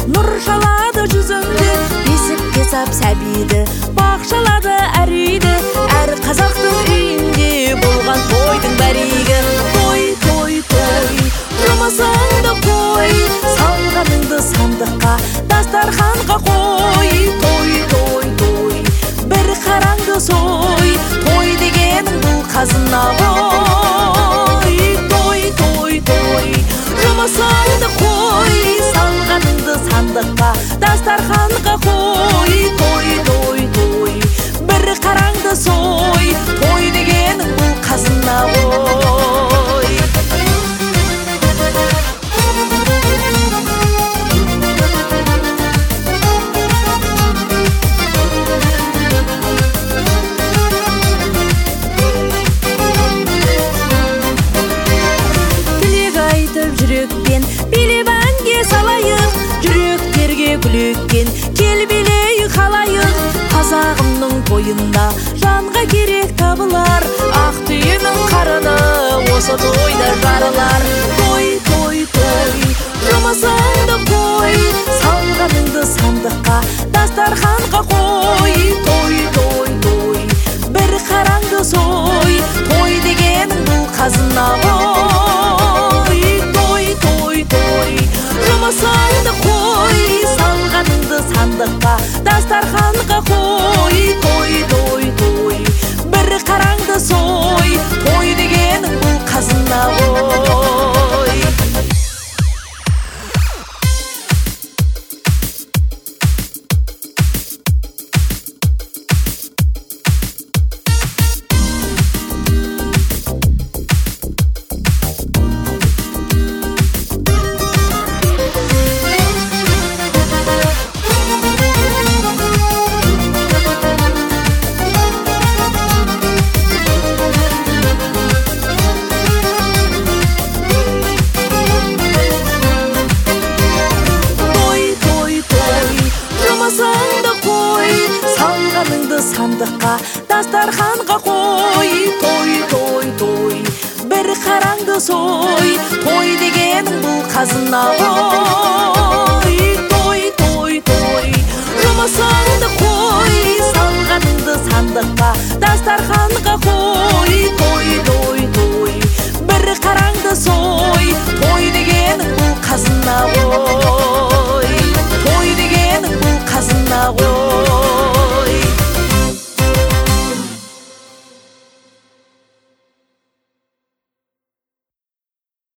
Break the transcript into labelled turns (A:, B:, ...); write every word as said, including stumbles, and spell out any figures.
A: нұр шалады жүзіңді, бесікке сап сәбиді, бақшалады әр үйді, әр қазақтың үйінде болған тойдың бәрегі. Той, той, той, жұмысыңды қой, салғаныңды сандыққа, дастарханға қой. Той, той, той, бір қараңды сой, той дегенің бұл қазына ғой. Той, той, той, жұмысыңды қой, салғаныңды сандыққа, дастарханға қой. Той, той, той, бір қараңды сой, той дегенің бұл қазына ғой. Жүрекпен билеп әнге салайық, жүректерге күлеккен кел билейік халайық. Қазағымның бойында жанға керек табылар, ақ түйенің қарыны осы тойда жарылар. Той, той, той, жұмысыңды қой, салғаныңды сандыққа, дастарханға қой. Той, той, той, бір қараңды сой, той дегенің бұл қазына ғой. Той, той, жұмысыңды қой, салғаныңды сандыққа, дастарханға қой. Той, той, той, бір қараңды сой, той дегенің бұл қазына ғой. Сандыққа, дастарханға қой. Той, той, той, бір қараңды сой, той дегенің бұл қазына ғой. Той, той, той, жұмысыңды қой,